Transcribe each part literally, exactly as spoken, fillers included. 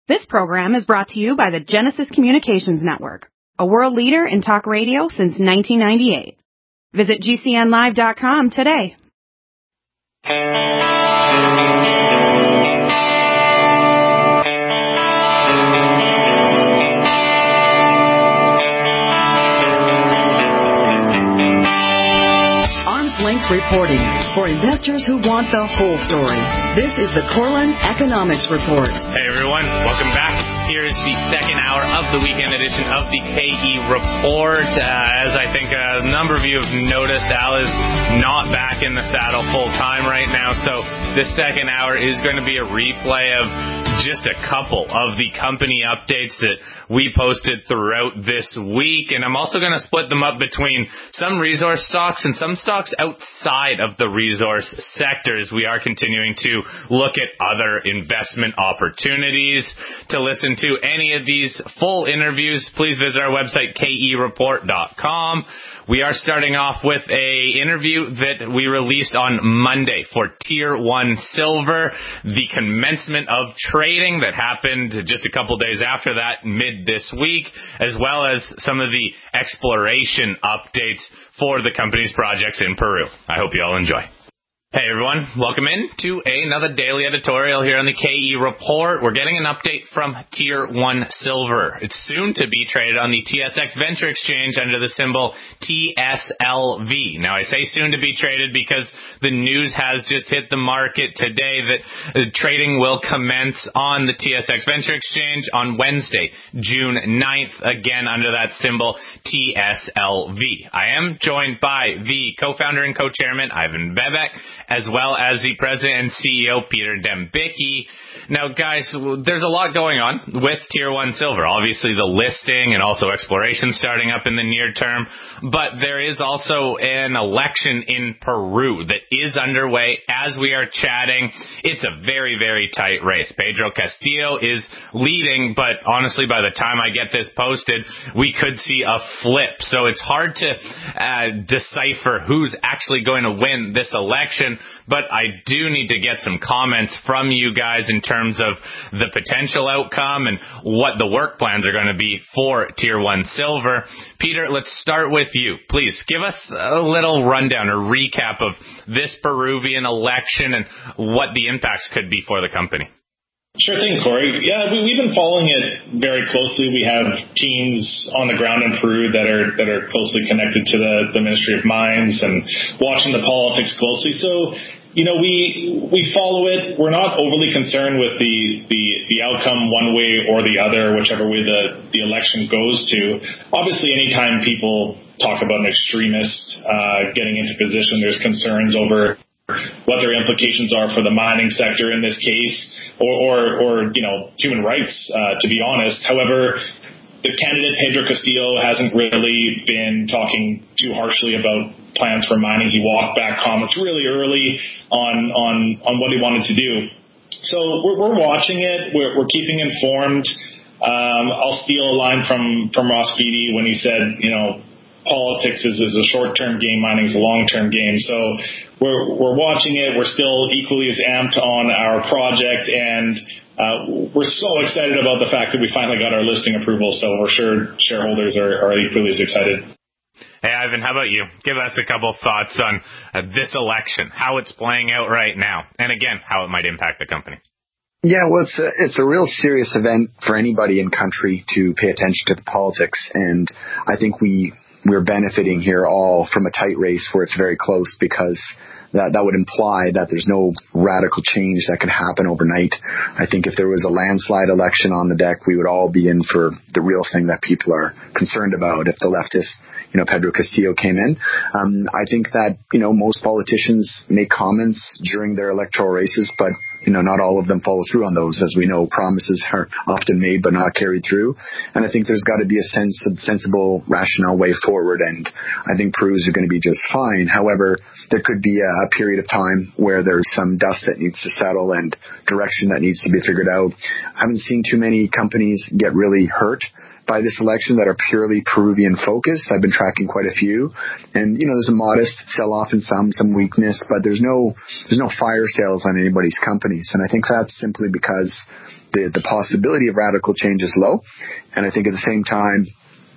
This program is brought to you by the Genesis Communications Network, a world leader in talk radio since nineteen ninety-eight. Visit G C N live dot com today. Length reporting for investors who want the whole story. This is the Corlin Economics Report. Hey everyone, welcome back. Here's the second hour of the weekend edition of the K E Report. Uh, as I think a number of you have noticed, Al is not back in the saddle full time right now, so this second hour is going to be a replay of just a couple of the company updates that we posted throughout this week, and I'm also going to split them up between some resource stocks and some stocks outside of the resource sectors. We are continuing to look at other investment opportunities. To listen to any of these full interviews, please visit our website, K E report dot com. We are starting off with a interview that we released on Monday for Tier one Silver, the commencement of trading that happened just a couple days after that, mid this week, as well as some of the exploration updates for the company's projects in Peru. I hope you all enjoy. Hey everyone, welcome in to another daily editorial here on the K E Report. We're getting an update from Tier one Silver. It's soon to be traded on the T S X Venture Exchange under the symbol T S L V. Now I say soon to be traded because the news has just hit the market today that the trading will commence on the T S X Venture Exchange on Wednesday, June ninth, again under that symbol T S L V. I am joined by the co-founder and co-chairman Ivan Bebek, as well as the president and C E O, Peter Dembicki. Now, guys, there's a lot going on with Tier one Silver. Obviously, the listing and also exploration starting up in the near term. But there is also an election in Peru that is underway as we are chatting. It's a very, very tight race. Pedro Castillo is leading, but honestly, by the time I get this posted, we could see a flip. So it's hard to uh, decipher who's actually going to win this election. But I do need to get some comments from you guys in terms of the potential outcome and what the work plans are going to be for Tier one Silver. Peter, let's start with you. Please give us a little rundown or recap of this Peruvian election and what the impacts could be for the company. Sure thing, Corey. Yeah, we, we've been following it very closely. We have teams on the ground in Peru that are that are closely connected to the, the Ministry of Mines and watching the politics closely. So, you know, we we follow it. We're not overly concerned with the, the, the outcome one way or the other, whichever way the, the election goes to. Obviously, anytime people talk about an extremist uh, getting into position, there's concerns over what their implications are for the mining sector in this case, or, or, or you know, human rights, uh, to be honest. However, the candidate, Pedro Castillo, hasn't really been talking too harshly about plans for mining. He walked back comments really early on, on, on what he wanted to do. So we're, we're watching it. We're, we're keeping informed. Um, I'll steal a line from, from Ross Beatty when he said, you know, politics is, is a short-term game, mining is a long-term game. So we're we're watching it. We're still equally as amped on our project, and uh, we're so excited about the fact that we finally got our listing approval. So we're sure shareholders are, are equally as excited. Hey, Ivan, how about you? Give us a couple thoughts on uh, this election, how it's playing out right now, and again, how it might impact the company. Yeah, well, it's a, it's a real serious event for anybody in country to pay attention to the politics, and I think we we're benefiting here all from a tight race where it's very close, because that that would imply that there's no radical change that can happen overnight. I think if there was a landslide election on the deck, we would all be in for the real thing that people are concerned about if the leftist, you know, Pedro Castillo came in. Um, I think that, you know, most politicians make comments during their electoral races, but you know, not all of them follow through on those. As we know, promises are often made but not carried through. And I think there's got to be a sense of sensible, rational way forward. And I think Peru is going to be just fine. However, there could be a, a period of time where there's some dust that needs to settle and direction that needs to be figured out. I haven't seen too many companies get really hurt by this election that are purely Peruvian focused. I've been tracking quite a few, and you know, there's a modest sell-off in some, some weakness, but there's no there's no fire sales on anybody's companies, and I think that's simply because the, the possibility of radical change is low. And I think at the same time,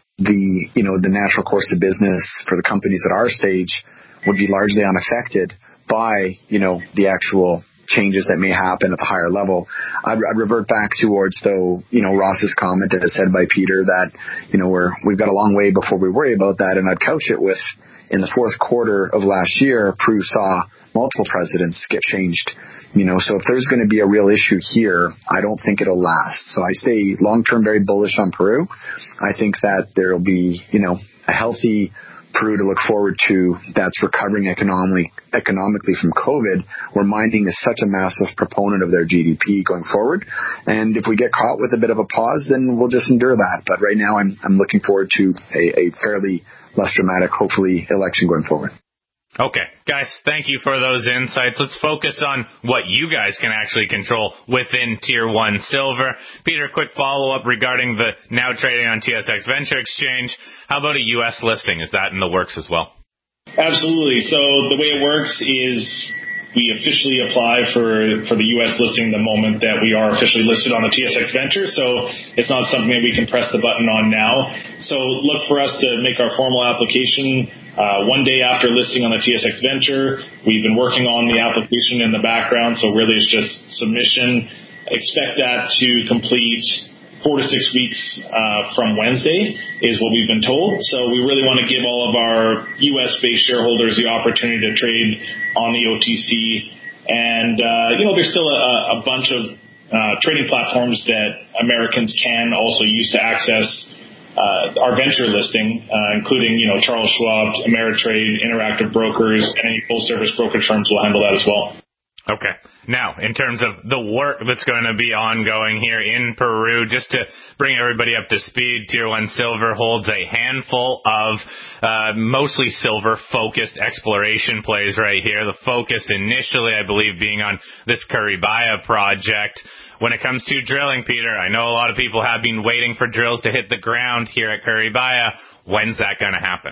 the, you know, the natural course of business for the companies at our stage would be largely unaffected by, you know, the actual changes that may happen at the higher level. I'd, I'd revert back towards, though, you know, Ross's comment as said by Peter that, you know, we're, we've got a long way before we worry about that. And I'd couch it with, in the fourth quarter of last year, Peru saw multiple presidents get changed. You know, so if there's going to be a real issue here, I don't think it'll last. So I stay long-term very bullish on Peru. I think that there'll be, you know, a healthy Peru to look forward to that's recovering economically, economically from COVID, where mining is such a massive proponent of their G D P going forward. And if we get caught with a bit of a pause, then we'll just endure that. But right now I'm, I'm looking forward to a, a fairly less dramatic, hopefully, election going forward. Okay, guys, thank you for those insights. Let's focus on what you guys can actually control within Tier one Silver. Peter, quick follow-up regarding the now trading on T S X Venture Exchange. How about a U S listing? Is that in the works as well? Absolutely. So the way it works is we officially apply for, for the U S listing the moment that we are officially listed on the T S X Venture. So it's not something that we can press the button on now. So look for us to make our formal application Uh, one day after listing on the T S X Venture. We've been working on the application in the background, so really it's just submission. Expect that to complete four to six weeks uh, from Wednesday is what we've been told. So we really want to give all of our U S-based shareholders the opportunity to trade on the O T C. And, uh, you know, there's still a, a bunch of uh, trading platforms that Americans can also use to access Uh, our venture listing, uh, including, you know, Charles Schwab, Ameritrade, Interactive Brokers, and any full-service brokerage firms will handle that as well. Okay. Now, in terms of the work that's going to be ongoing here in Peru, just to bring everybody up to speed, Tier one Silver holds a handful of uh, mostly silver-focused exploration plays right here. The focus initially, I believe, being on this Curibaya project. When it comes to drilling, Peter, I know a lot of people have been waiting for drills to hit the ground here at Curibaya. When's that going to happen?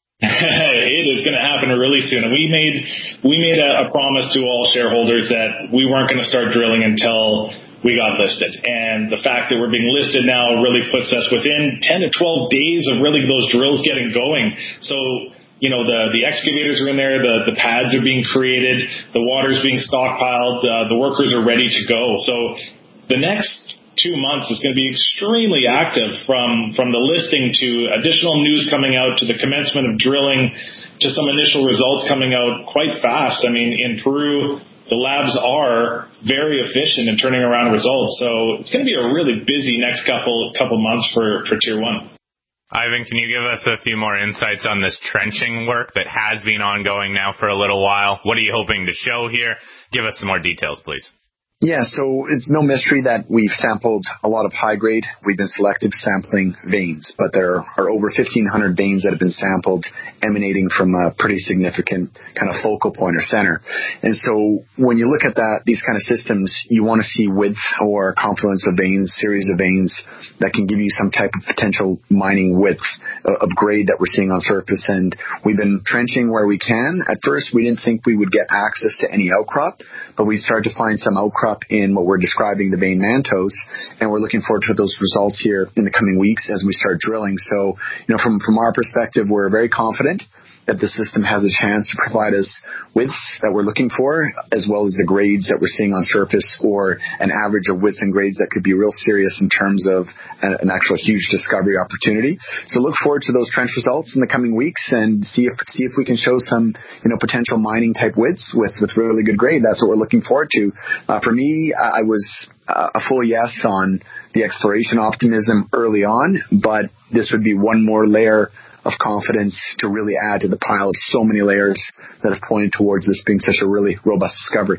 It is going to happen really soon. And we made we made a, a promise to all shareholders that we weren't going to start drilling until we got listed. And the fact that we're being listed now really puts us within ten to twelve days of really those drills getting going. So, you know, the, the excavators are in there, the, the pads are being created, the water's being stockpiled, uh, the workers are ready to go. So the next two months is going to be extremely active, from, from the listing to additional news coming out to the commencement of drilling to some initial results coming out quite fast. I mean, in Peru, the labs are very efficient in turning around results. So it's going to be a really busy next couple, couple months for, for Tier one. Ivan, can you give us a few more insights on this trenching work that has been ongoing now for a little while? What are you hoping to show here? Give us some more details, please. Yeah, so it's no mystery that we've sampled a lot of high grade. We've been selective sampling veins, but there are over fifteen hundred veins that have been sampled emanating from a pretty significant kind of focal point or center. And so when you look at that, these kind of systems, you want to see width or confluence of veins, series of veins that can give you some type of potential mining width of grade that we're seeing on surface. And we've been trenching where we can. At first, we didn't think we would get access to any outcrop, but we started to find some outcrop in what we're describing the vein mantos, and we're looking forward to those results here in the coming weeks as we start drilling. So, you know, from from our perspective, we're very confident that the system has a chance to provide us widths that we're looking for, as well as the grades that we're seeing on surface, or an average of widths and grades that could be real serious in terms of an, an actual huge discovery opportunity. So look forward to those trench results in the coming weeks and see if see if we can show some, you know, potential mining type widths with, with really good grade. That's what we're looking forward to. Uh, for me, I was uh, a full yes on the exploration optimism early on, but this would be one more layer of confidence to really add to the pile of so many layers that have pointed towards this being such a really robust discovery.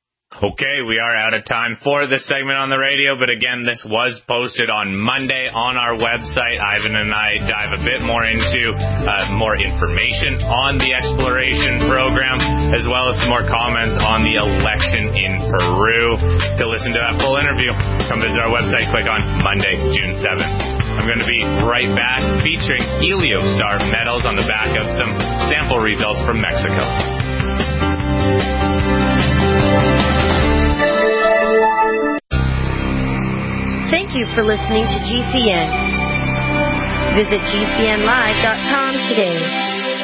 Okay, we are out of time for this segment on the radio, but again, this was posted on Monday on our website. Ivan and I dive a bit more into uh, more information on the exploration program, as well as some more comments on the election in Peru. To listen to that full interview, come visit our website, click on Monday, June seventh. I'm going to be right back featuring Heliostar metals on the back of some sample results from Mexico. Thank you for listening to G C N. Visit G C N live dot com today.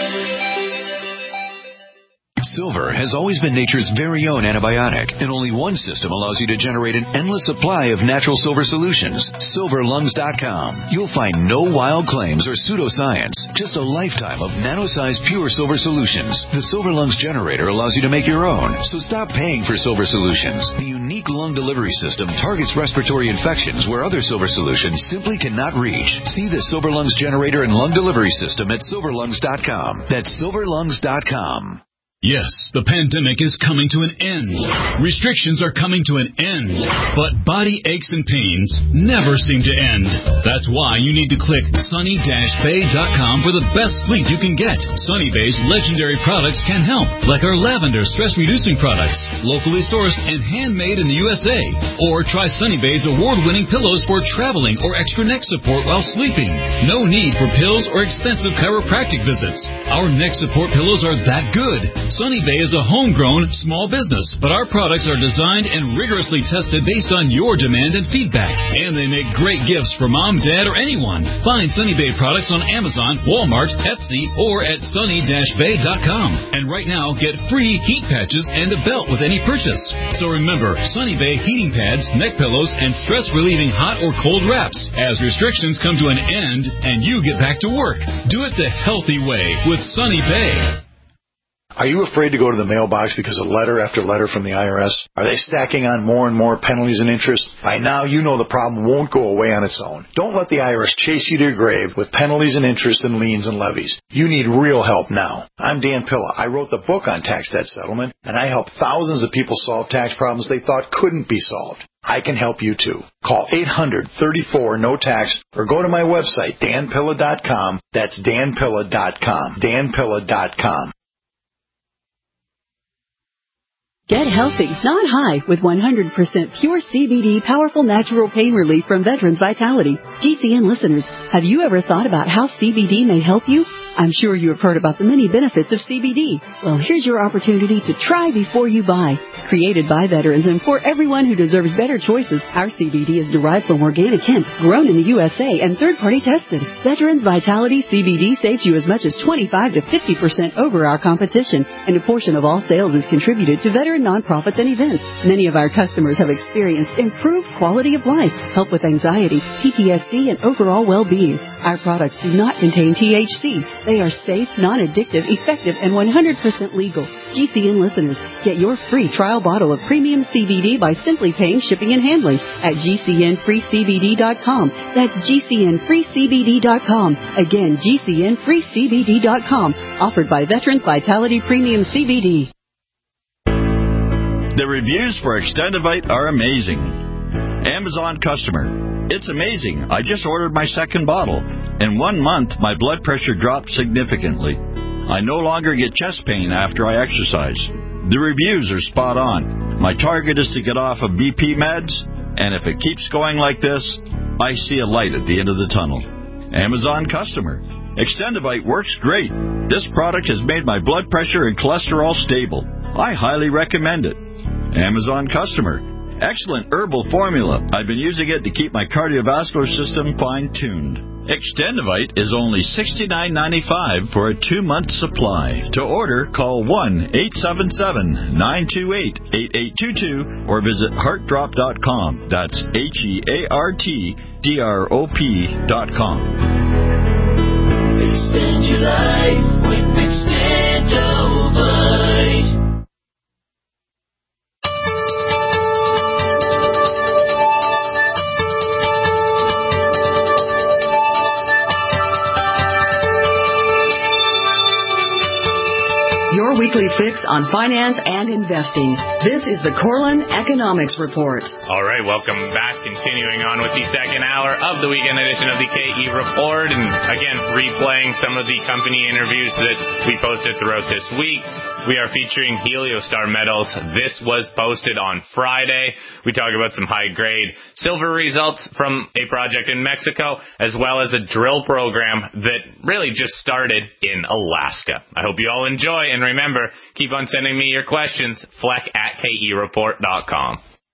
Silver has always been nature's very own antibiotic, and only one system allows you to generate an endless supply of natural silver solutions. silver lungs dot com. You'll find no wild claims or pseudoscience, just a lifetime of nano-sized pure silver solutions. The Silver Lungs generator allows you to make your own, so stop paying for silver solutions. The unique lung delivery system targets respiratory infections where other silver solutions simply cannot reach. See the Silver Lungs generator and lung delivery system at silver lungs dot com. That's silver lungs dot com. Yes, the pandemic is coming to an end. Restrictions are coming to an end. But body aches and pains never seem to end. That's why you need to click sunny dash bay dot com for the best sleep you can get. Sunny Bay's legendary products can help, like our lavender stress-reducing products, locally sourced and handmade in the U S A. Or try Sunny Bay's award-winning pillows for traveling or extra neck support while sleeping. No need for pills or expensive chiropractic visits. Our neck support pillows are that good. Sunny Bay is a homegrown small business, but our products are designed and rigorously tested based on your demand and feedback. And they make great gifts for mom, dad, or anyone. Find Sunny Bay products on Amazon, Walmart, Etsy, or at sunny dash bay dot com. And right now, get free heat patches and a belt with any purchase. So remember, Sunny Bay heating pads, neck pillows, and stress-relieving hot or cold wraps. As restrictions come to an end and you get back to work, do it the healthy way with Sunny Bay. Are you afraid to go to the mailbox because of letter after letter from the I R S? Are they stacking on more and more penalties and interest? By now, you know the problem won't go away on its own. Don't let the I R S chase you to your grave with penalties and interest and liens and levies. You need real help now. I'm Dan Pilla. I wrote the book on tax debt settlement, and I help thousands of people solve tax problems they thought couldn't be solved. I can help you too. Call eight hundred, thirty-four, no tax or go to my website, dan pilla dot com. That's dan pilla dot com. dan pilla dot com. Get healthy, not high, with one hundred percent pure C B D powerful natural pain relief from Veterans Vitality. G C N listeners, have you ever thought about how C B D may help you? I'm sure you have heard about the many benefits of C B D. Well, here's your opportunity to try before you buy. Created by veterans and for everyone who deserves better choices, our C B D is derived from organic hemp, grown in the U S A, and third-party tested. Veterans Vitality C B D saves you as much as twenty-five to fifty percent over our competition, and a portion of all sales is contributed to veteran nonprofits and events. Many of our customers have experienced improved quality of life, help with anxiety, P T S D, and overall well-being. Our products do not contain T H C. They are safe, non-addictive, effective, and one hundred percent legal. G C N listeners, get your free trial bottle of premium C B D by simply paying shipping and handling at G C N free C B D dot com. That's G C N free C B D dot com. Again, G C N free C B D dot com. Offered by Veterans Vitality Premium C B D. The reviews for Extendivite are amazing. Amazon customer. It's amazing. I just ordered my second bottle. In one month, my blood pressure dropped significantly. I no longer get chest pain after I exercise. The reviews are spot on. My target is to get off of B P meds, and if it keeps going like this, I see a light at the end of the tunnel. Amazon customer. Extendivite works great. This product has made my blood pressure and cholesterol stable. I highly recommend it. Amazon customer. Excellent herbal formula. I've been using it to keep my cardiovascular system fine-tuned. Extendivite is only sixty-nine ninety-five for a two-month supply. To order, call one eight seven seven, nine two eight, eight eight two two or visit heart drop dot com. That's H E A R T D R O P dot com. Extend your life with Extendivite. Your weekly fix on finance and investing. This is the Corlin Economics Report. All right, welcome back. Continuing on with the second hour of the weekend edition of the K E Report. And again, replaying some of the company interviews that we posted throughout this week. We are featuring Heliostar Metals. This was posted on Friday. We talk about some high-grade silver results from a project in Mexico, as well as a drill program that really just started in Alaska. I hope you all enjoy, and remember, keep on sending me your questions, fleck at K E report dot com.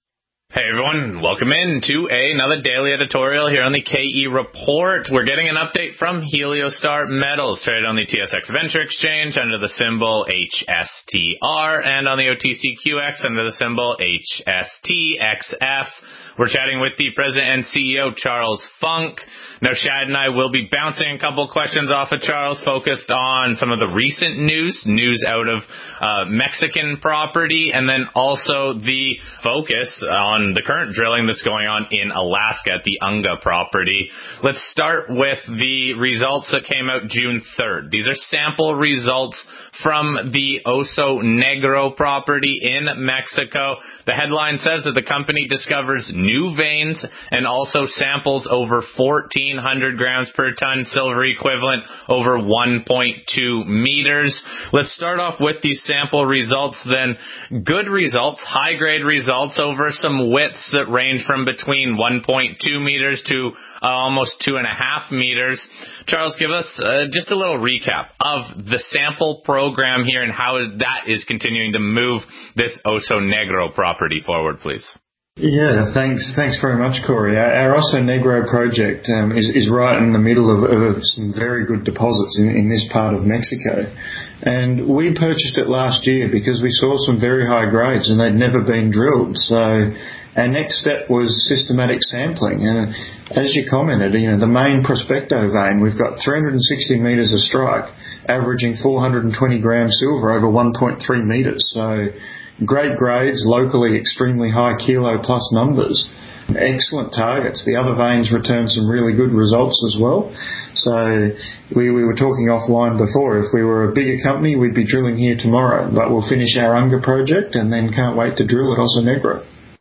Hey everyone, welcome in to another daily editorial here on the K E Report. We're getting an update from Heliostar Metals, traded on the T S X Venture Exchange under the symbol H S T R and on the O T C Q X under the symbol H S T X F. We're chatting with the president and C E O, Charles Funk. Now, Shad and I will be bouncing a couple questions off of Charles, focused on some of the recent news, news out of uh, Mexican property, and then also the focus on the current drilling that's going on in Alaska at the Unga property. Let's start with the results that came out June third. These are sample results from the Oso Negro property in Mexico. The headline says that the company discovers new veins and also samples over fourteen hundred grams per ton silver equivalent over one point two meters. Let's start off with these sample results then. Good results, high grade results over some widths that range from between one point two meters to uh, almost two and a half meters. Charles, give us uh, just a little recap of the sample program here and how that is continuing to move this Oso Negro property forward, please. Yeah, thanks. Thanks very much, Corey. Our, our Oso Negro project um, is, is right in the middle of, of some very good deposits in, in this part of Mexico. And we purchased it last year because we saw some very high grades and they'd never been drilled. So our next step was systematic sampling. And as you commented, you know, the main Prospecto vein, we've got three hundred sixty metres of strike, averaging four hundred twenty grams silver over one point three metres. So great grades, locally extremely high kilo plus numbers, excellent targets. The other veins returned some really good results as well. So we, we were talking offline before, if we were a bigger company, we'd be drilling here tomorrow, but we'll finish our Unga project and then can't wait to drill at Oso Negro.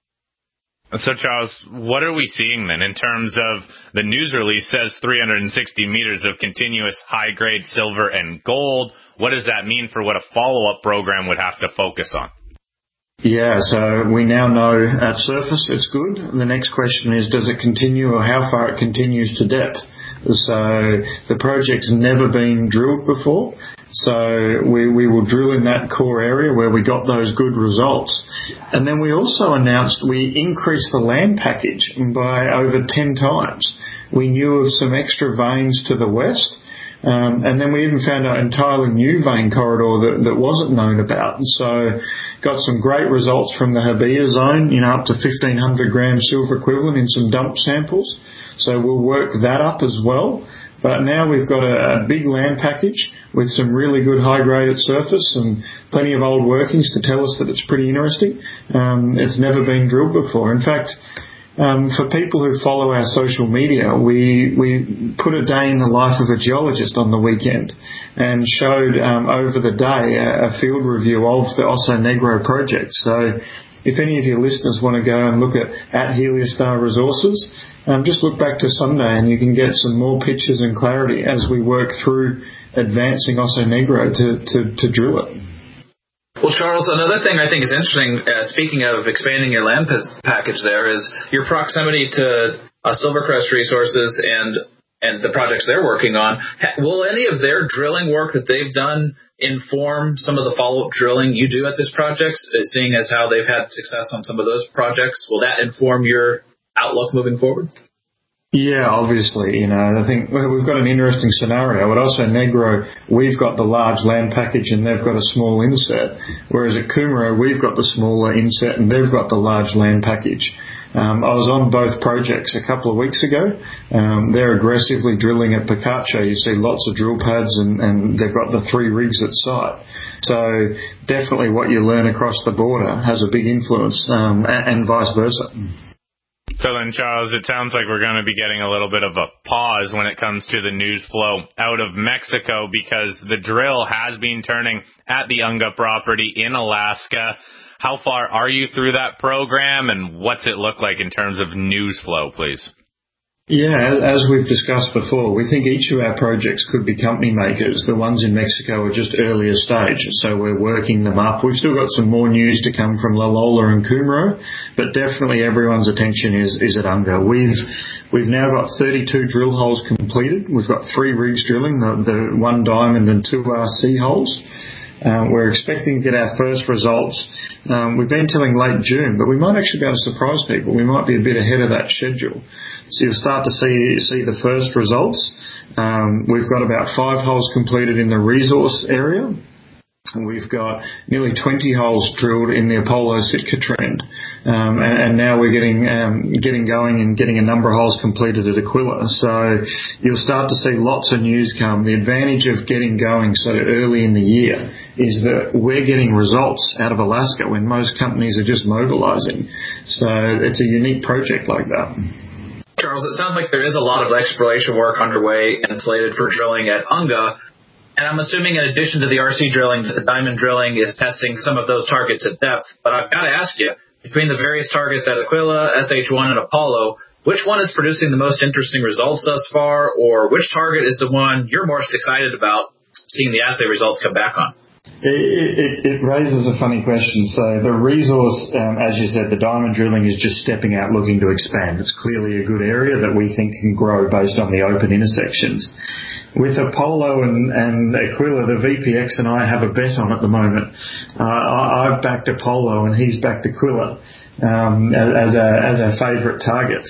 So, Charles, what are we seeing then in terms of the news release says three hundred sixty meters of continuous high-grade silver and gold? What does that mean for what a follow-up program would have to focus on? Yeah, so we now know at surface it's good. The next question is, does it continue or how far it continues to depth? So the project's never been drilled before, so we, we will drill in that core area where we got those good results. And then we also announced we increased the land package by over ten times. We knew of some extra veins to the west. Um, and then we even found an entirely new vein corridor that, that wasn't known about. And so got some great results from the Habia zone, you know, up to fifteen hundred grams silver equivalent in some dump samples. So we'll work that up as well. But now we've got a, a big land package with some really good high grade at surface and plenty of old workings to tell us that it's pretty interesting. Um, it's never been drilled before. In fact, Um, for people who follow our social media, we we put a day in the life of a geologist on the weekend and showed um, over the day a, a field review of the Oso Negro project. So if any of your listeners want to go and look at, at Heliostar Resources, um, just look back to Sunday and you can get some more pictures and clarity as we work through advancing Oso Negro to, to, to drill it. Well, Charles, another thing I think is interesting, uh, speaking of expanding your land p- package there, is your proximity to uh, Silvercrest Resources and and the projects they're working on. Ha- will any of their drilling work that they've done inform some of the follow-up drilling you do at this project, uh, seeing as how they've had success on some of those projects? Will that inform your outlook moving forward? Yeah, obviously, you know, I think we've got an interesting scenario. At Oso Negro, we've got the large land package and they've got a small inset, whereas at Kumaro, we've got the smaller inset and they've got the large land package. Um, I was on both projects a couple of weeks ago. Um, they're aggressively drilling at Picacho. You see lots of drill pads and, and they've got the three rigs at site. So definitely what you learn across the border has a big influence, um, and, and vice versa. So then, Charles, it sounds like we're going to be getting a little bit of a pause when it comes to the news flow out of Mexico because the drill has been turning at the Unga property in Alaska. How far are you through that program, and what's it look like in terms of news flow, please? Yeah, as we've discussed before, we think each of our projects could be company makers. The ones in Mexico are just earlier stage, so we're working them up. We've still got some more news to come from La Lola and Kumaro, but definitely everyone's attention is, is at Unga. We've we've now got thirty-two drill holes completed. We've got three rigs drilling, the, the one diamond and two R C holes. Uh, we're expecting to get our first results. Um, we've been telling late June, but we might actually be able to surprise people. We might be a bit ahead of that schedule. So you'll start to see see the first results. Um, we've got about five holes completed in the resource area. We've got nearly twenty holes drilled in the Apollo Sitka trend, um, and, and now we're getting um, getting going and getting a number of holes completed at Aquila. So you'll start to see lots of news come. The advantage of getting going so early in the year is that we're getting results out of Alaska when most companies are just mobilizing. So it's a unique project like that. Charles, it sounds like there is a lot of exploration work underway and slated for drilling at Unga. And I'm assuming in addition to the R C drilling, the diamond drilling is testing some of those targets at depth. But I've got to ask you, between the various targets at Aquila, S H one, and Apollo, which one is producing the most interesting results thus far, or which target is the one you're most excited about seeing the assay results come back on? It, it, it raises a funny question. So the resource, um, as you said, the diamond drilling is just stepping out looking to expand. It's clearly a good area that we think can grow based on the open intersections. With Apollo and, and Aquila, the V P X and I have a bet on at the moment. Uh, I, I've backed Apollo and he's backed Aquila um, as, our, as our favourite targets.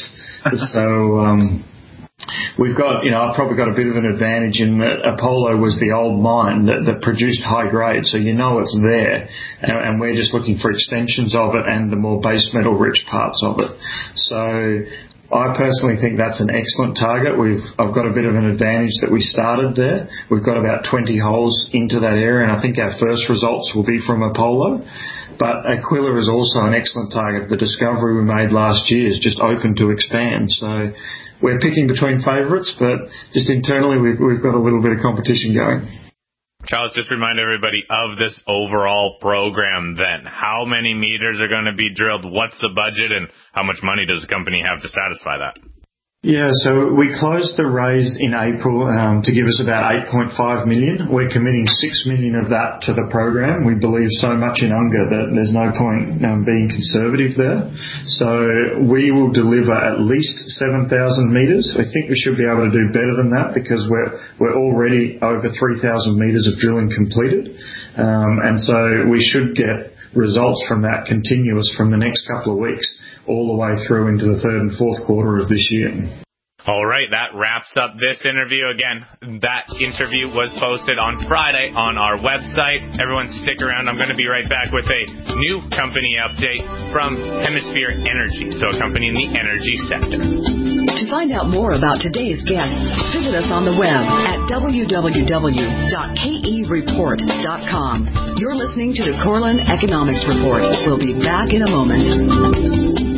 So um, we've got, you know, I've probably got a bit of an advantage in that Apollo was the old mine that, that produced high grade, so you know it's there, and, and we're just looking for extensions of it and the more base metal rich parts of it. So I personally think that's an excellent target. We've I've got a bit of an advantage that we started there. We've got about twenty holes into that area, and I think our first results will be from Apollo. But Aquila is also an excellent target. The discovery we made last year is just open to expand. So we're picking between favourites, but just internally we've, we've got a little bit of competition going. Charles, just remind everybody of this overall program then. How many meters are going to be drilled? What's the budget? And how much money does the company have to satisfy that? Yeah, so we closed the raise in April um, to give us about eight point five million dollars. We're committing six million dollars of that to the program. We believe so much in Unga that there's no point um, being conservative there. So we will deliver at least seven thousand metres. I think we should be able to do better than that because we're we're already over three thousand metres of drilling completed. Um, and so we should get results from that continuous from the next couple of weeks all the way through into the third and fourth quarter of this year. All right, that wraps up this interview. Again, that interview was posted on Friday on our website. Everyone stick around. I'm going to be right back with a new company update from Hemisphere Energy, so a company in the energy sector. To find out more about today's guests, visit us on the web at w w w dot k e report dot com. You're listening to the Corlin Economics Report. We'll be back in a moment.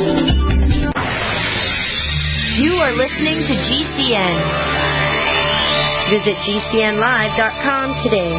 You are listening to G C N. Visit g c n live dot com today.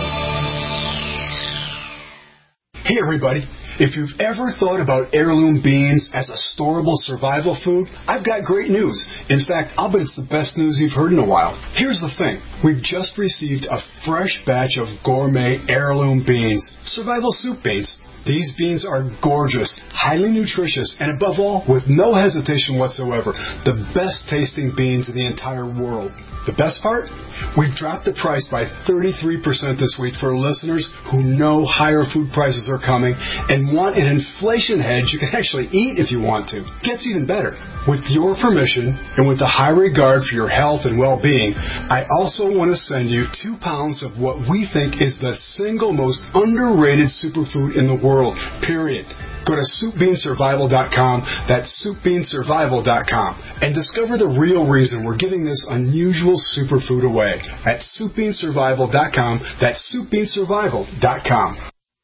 Hey everybody, if you've ever thought about heirloom beans as a storable survival food, I've got great news. In fact, I'll bet it's the best news you've heard in a while. Here's the thing. We've just received a fresh batch of gourmet heirloom beans, survival soup beans. These beans are gorgeous, highly nutritious, and above all, with no hesitation whatsoever, the best tasting beans in the entire world. The best part? We've dropped the price by thirty-three percent this week for listeners who know higher food prices are coming and want an inflation hedge you can actually eat if you want to. Gets even better. With your permission and with a high regard for your health and well-being, I also want to send you two pounds of what we think is the single most underrated superfood in the world, period. Go to soup bean survival dot com, that's soup bean survival dot com, and discover the real reason we're giving this unusual superfood away at soup bean survival dot com, that's soup bean survival dot com.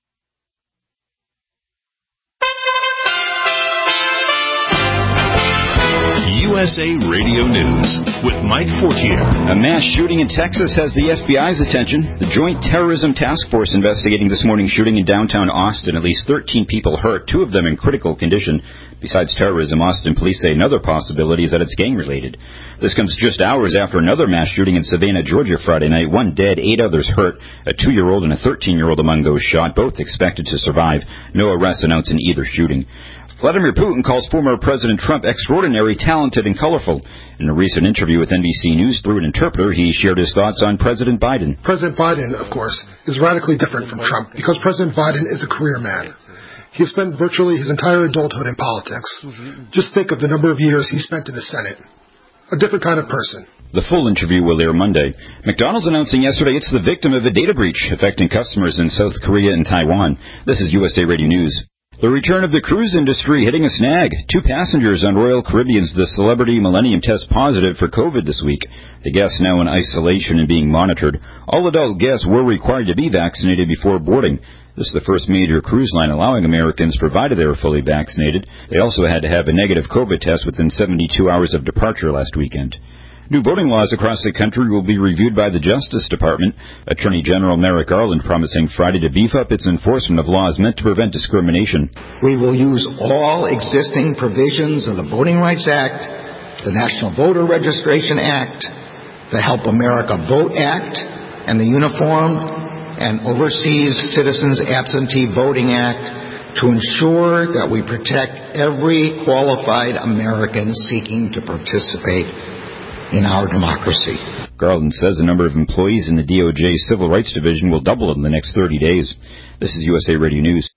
U S A Radio News with Mike Fortier. A mass shooting in Texas has the F B I's attention. The Joint Terrorism Task Force investigating this morning's shooting in downtown Austin. At least thirteen people hurt, two of them in critical condition. Besides terrorism, Austin police say another possibility is that it's gang-related. This comes just hours after another mass shooting in Savannah, Georgia Friday night. One dead, eight others hurt. A two-year-old and a thirteen-year-old among those shot, both expected to survive. No arrests announced in either shooting. Vladimir Putin calls former President Trump extraordinary, talented, and colorful. In a recent interview with N B C News through an interpreter, he shared his thoughts on President Biden. President Biden, of course, is radically different from Trump because President Biden is a career man. He has spent virtually his entire adulthood in politics. Just think of the number of years he spent in the Senate. A different kind of person. The full interview will air Monday. McDonald's announcing yesterday it's the victim of a data breach affecting customers in South Korea and Taiwan. This is U S A Radio News. The return of the cruise industry hitting a snag. Two passengers on Royal Caribbean's The Celebrity Millennium test positive for COVID this week. The guests now in isolation and being monitored. All adult guests were required to be vaccinated before boarding. This is the first major cruise line allowing Americans, provided they were fully vaccinated. They also had to have a negative COVID test within seventy-two hours of departure last weekend. New voting laws across the country will be reviewed by the Justice Department. Attorney General Merrick Garland promising Friday to beef up its enforcement of laws meant to prevent discrimination. We will use all existing provisions of the Voting Rights Act, the National Voter Registration Act, the Help America Vote Act, and the Uniform and Overseas Citizens Absentee Voting Act to ensure that we protect every qualified American seeking to participate in our democracy. Garland says the number of employees in the D O J Civil Rights Division will double in the next thirty days. This is U S A Radio News.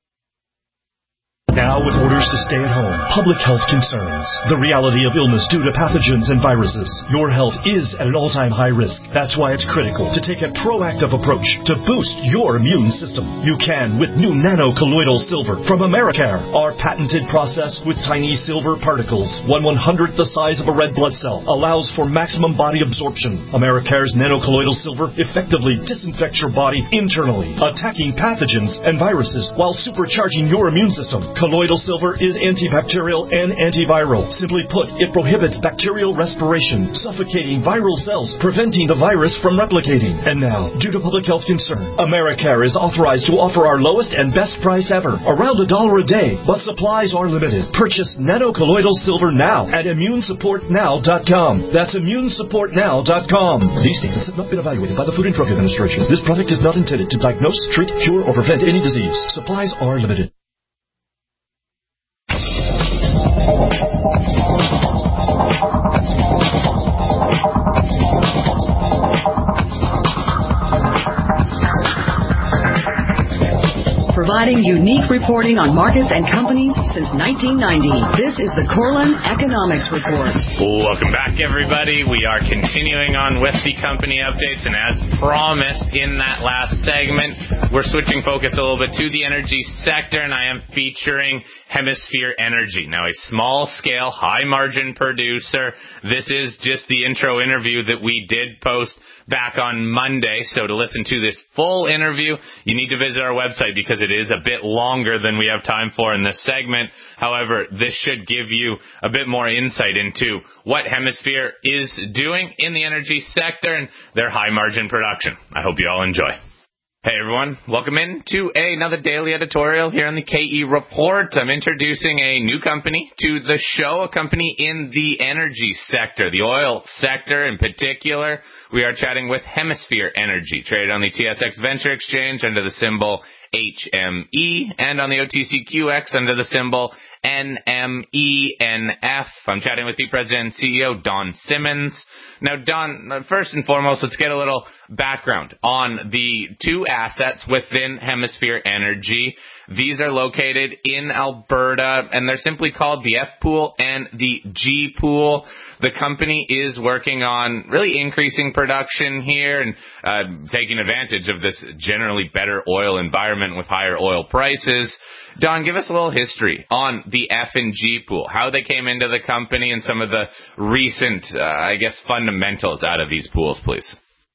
Now with orders to stay at home, public health concerns, the reality of illness due to pathogens and viruses, your health is at an all-time high risk. That's why it's critical to take a proactive approach to boost your immune system. You can with new nano-colloidal silver from Americare. Our patented process with tiny silver particles, one one-hundredth the size of a red blood cell, allows for maximum body absorption. Americare's nano-colloidal silver effectively disinfects your body internally, attacking pathogens and viruses while supercharging your immune system. Colloidal silver is antibacterial and antiviral. Simply put, it prohibits bacterial respiration, suffocating viral cells, preventing the virus from replicating. And now, due to public health concern, Americare is authorized to offer our lowest and best price ever, around a dollar a day, but supplies are limited. Purchase nano-colloidal silver now at immune support now dot com. That's immune support now dot com. These statements have not been evaluated by the Food and Drug Administration. This product is not intended to diagnose, treat, cure, or prevent any disease. Supplies are limited. Providing unique reporting on markets and companies since nineteen ninety. This is the Corlin Economics Report. Welcome back, everybody. We are continuing on with the company updates, and as promised in that last segment, we're switching focus a little bit to the energy sector, and I am featuring Hemisphere Energy. Now, a small-scale, high-margin producer. This is just the intro interview that we did post back on Monday, so to listen to this full interview, you need to visit our website because it is a bit longer than we have time for in this segment. However, this should give you a bit more insight into what Hemisphere is doing in the energy sector and their high-margin production. I hope you all enjoy. Hey everyone, welcome in to another daily editorial here on the K E Report. I'm introducing a new company to the show, a company in the energy sector, the oil sector in particular. We are chatting with Hemisphere Energy, traded on the T S X Venture Exchange under the symbol H M E and on the O T C Q X under the symbol N M E N F. I'm chatting with the President and C E O, Don Simmons. Now, Don, first and foremost, let's get a little background on the two assets within Hemisphere Energy. These are located in Alberta, and they're simply called the F Pool and the G Pool. The company is working on really increasing production here and uh, taking advantage of this generally better oil environment with higher oil prices. Don, give us a little history on the F and G Pool, how they came into the company, and some of the recent, uh, I guess, fundamentals out of these pools, please.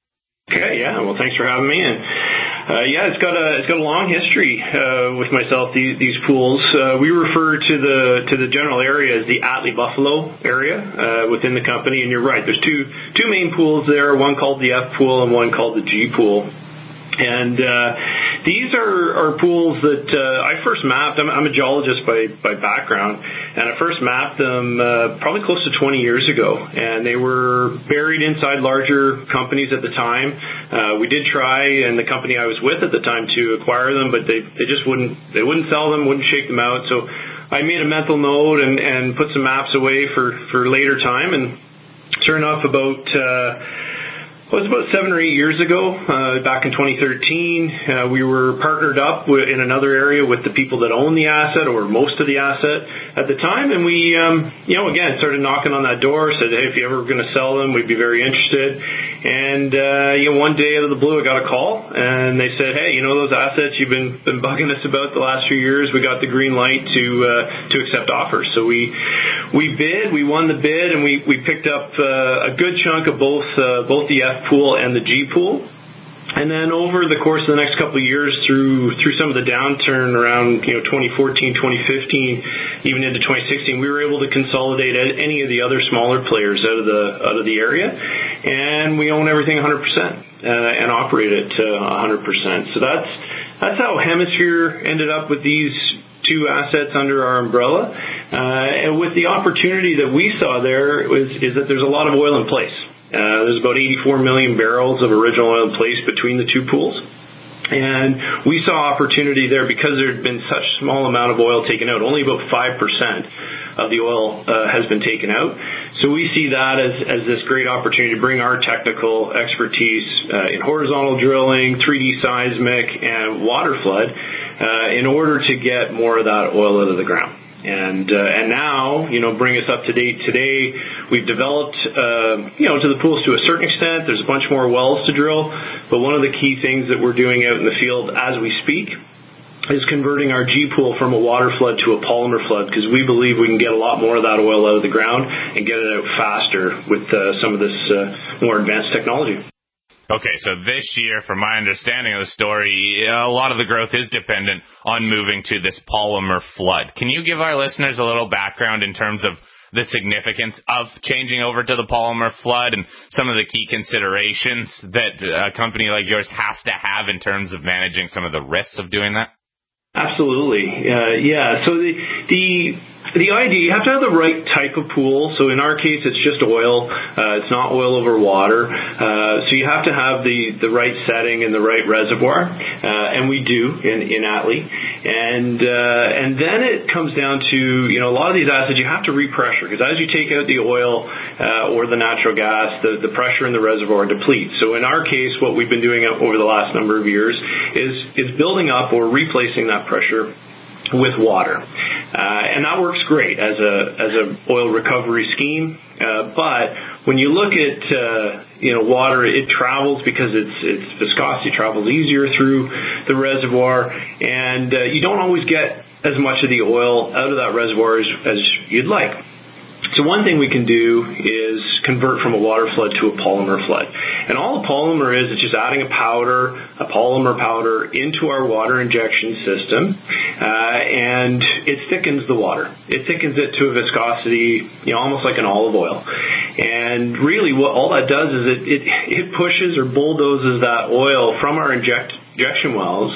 Okay, yeah. Well, thanks for having me. And uh, yeah, it's got a it's got a long history uh, with myself. These, these pools, uh, we refer to the to the general area as the Atlee Buffalo area uh, within the company. And you're right. There's two two main pools there. One called the F Pool and one called the G Pool. And uh, these are, are pools that uh, I first mapped. I'm, I'm a geologist by, by background, and I first mapped them uh, probably close to twenty years ago. And they were buried inside larger companies at the time. Uh, we did try, and the company I was with at the time, to acquire them, but they they just wouldn't they wouldn't sell them, wouldn't shake them out. So I made a mental note and, and put some maps away for, for later time. And sure enough, about uh, it was about seven or eight years ago, uh, back in twenty thirteen, uh, we were partnered up with, in another area with the people that own the asset or most of the asset at the time. And we, um, you know, again, started knocking on that door, said, hey, if you're ever going to sell them, we'd be very interested. And, uh, you know, one day out of the blue, I got a call and they said, hey, you know, those assets you've been, been bugging us about the last few years, we got the green light to, uh, to accept offers. So we, we bid, we won the bid, and we, we picked up, uh, a good chunk of both, uh, both the F pool and the G pool. And then over the course of the next couple of years, through through some of the downturn around you know twenty fourteen, twenty fifteen, even into twenty sixteen, we were able to consolidate any of the other smaller players out of the out of the area, and we own everything one hundred percent uh, and operate it uh, one hundred percent. So that's that's how Hemisphere ended up with these two assets under our umbrella. Uh, and with the opportunity that we saw there was is that there's a lot of oil in place. Uh, there's about eighty-four million barrels of original oil in place between the two pools. And we saw opportunity there because there had been such a small amount of oil taken out. Only about five percent of the oil uh, has been taken out. So we see that as, as this great opportunity to bring our technical expertise uh, in horizontal drilling, three D seismic, and water flood uh, in order to get more of that oil out of the ground. And uh, and now, you know, bring us up to date today. We've developed, uh, you know, to the pools to a certain extent. There's a bunch more wells to drill. But one of the key things that we're doing out in the field as we speak is converting our G pool from a water flood to a polymer flood, because we believe we can get a lot more of that oil out of the ground and get it out faster with uh, some of this uh, more advanced technology. Okay, so this year, from my understanding of the story, a lot of the growth is dependent on moving to this polymer flood. Can you give our listeners a little background in terms of the significance of changing over to the polymer flood and some of the key considerations that a company like yours has to have in terms of managing some of the risks of doing that? Absolutely. Uh, yeah. So the, the the idea, you have to have the right type of pool. So in our case, it's just oil. Uh, it's not oil over water. Uh, so you have to have the, the right setting and the right reservoir. Uh, and we do in, in Atlee. And, uh, and then it comes down to, you know, a lot of these assets, you have to repressure, because as you take out the oil, uh, or the natural gas, the, the pressure in the reservoir depletes. So in our case, what we've been doing over the last number of years is, is building up or replacing that pressure with water. Uh, and that works great as a as a oil recovery scheme. Uh, but when you look at uh, you know water, it travels because its its viscosity travels easier through the reservoir, and uh, you don't always get as much of the oil out of that reservoir as, as you'd like. So one thing we can do is convert from a water flood to a polymer flood. And all a polymer is, is just adding a powder, a polymer powder, into our water injection system, uh, and it thickens the water. It thickens it to a viscosity, you know, almost like an olive oil. And really what all that does is it, it, it pushes or bulldozes that oil from our inject, injection wells,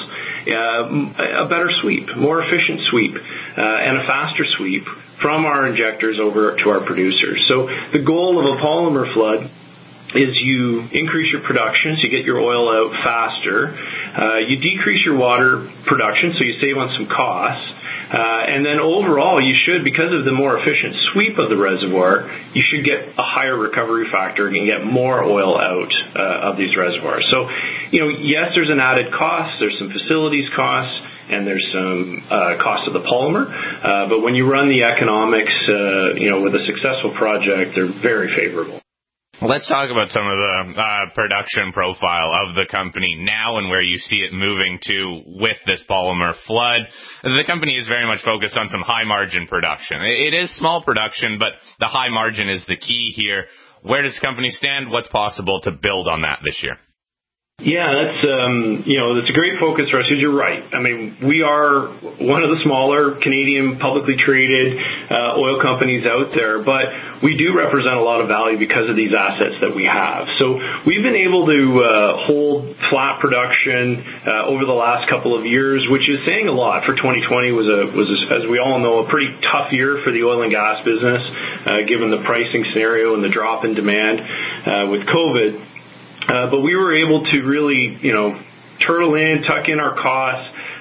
uh, a better sweep, more efficient sweep, uh, and a faster sweep from our injectors over to our producers. So the goal of a polymer flood is you increase your production, so you get your oil out faster. Uh, you decrease your water production, so you save on some costs. Uh, and then overall, you should, because of the more efficient sweep of the reservoir, you should get a higher recovery factor and get more oil out uh, of these reservoirs. So, you know, yes, there's an added cost. There's some facilities costs, and there's some uh, cost of the polymer. Uh, but when you run the economics, uh, you know, with a successful project, they're very favorable. Let's talk about some of the uh, production profile of the company now and where you see it moving to with this polymer flood. The company is very much focused on some high-margin production. It is small production, but the high margin is the key here. Where does the company stand? What's possible to build on that this year? Yeah, that's, um, you know, that's a great focus for us, because you're right. I mean, we are one of the smaller Canadian publicly traded uh, oil companies out there, but we do represent a lot of value because of these assets that we have. So we've been able to uh, hold flat production uh, over the last couple of years, which is saying a lot. For twenty twenty was, a, was a, as we all know, a pretty tough year for the oil and gas business, uh, given the pricing scenario and the drop in demand uh, with COVID. Uh, but we were able to really, you know, turtle in, tuck in our costs,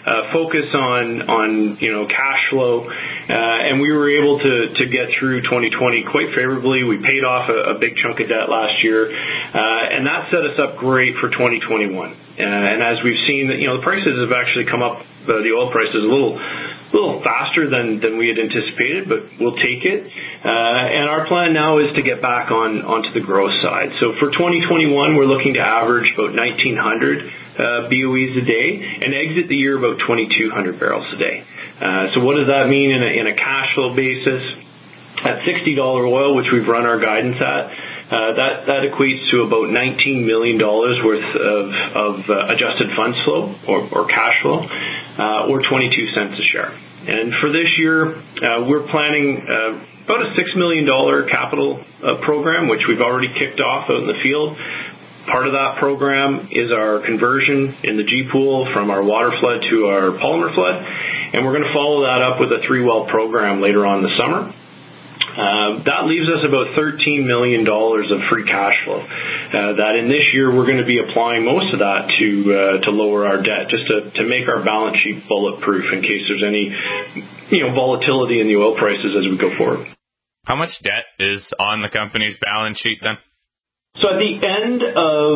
uh, focus on, on, you know, cash flow. Uh, and we were able to, to get through twenty twenty quite favorably. We paid off a, a big chunk of debt last year. Uh, and that set us up great for twenty twenty-one. Uh, and as we've seen, that, you know, the prices have actually come up, uh, the oil price is a little, a little faster than, than we had anticipated, but we'll take it. Uh, and our plan now is to get back on, onto the growth side. So for twenty twenty-one, we're looking to average about nineteen hundred uh, B O Es a day and exit the year about twenty-two hundred barrels a day. Uh, so what does that mean in a, in a cash flow basis? At sixty dollars oil, which we've run our guidance at, uh, that, that equates to about nineteen million dollars worth of, of uh, adjusted funds flow or, or cash flow, uh, or twenty-two cents a share. And for this year, uh, we're planning uh, about a six million dollars capital uh, program, which we've already kicked off out in the field. Part of that program is our conversion in the G-Pool from our water flood to our polymer flood, and we're going to follow that up with a three-well program later on in the summer. Uh, that leaves us about thirteen million dollars of free cash flow. Uh, that in this year we're going to be applying most of that to uh, to lower our debt, just to, to make our balance sheet bulletproof in case there's any, you know, volatility in the oil prices as we go forward. How much debt is on the company's balance sheet then? So at the end of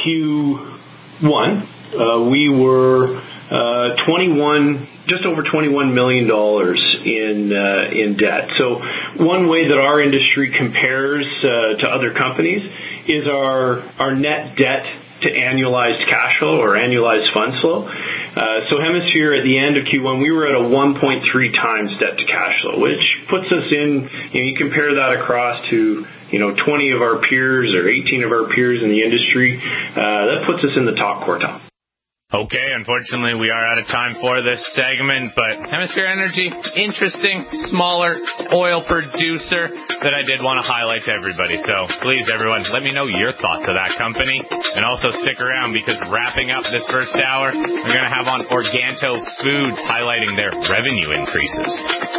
Q one, uh, we were uh, twenty-one. Just over twenty-one million dollars in uh, in debt. So one way that our industry compares uh, to other companies is our our net debt to annualized cash flow or annualized funds flow. Uh, so Hemisphere at the end of Q one, we were at a one point three times debt to cash flow, which puts us in, you know, you compare that across to, you know, twenty of our peers or eighteen of our peers in the industry, uh, that puts us in the top quartile. Okay, unfortunately we are out of time for this segment, but Hemisphere Energy, interesting, smaller oil producer that I did want to highlight to everybody. So please, everyone, let me know your thoughts of that company, and also stick around because wrapping up this first hour, we're going to have on Organto Foods highlighting their revenue increases.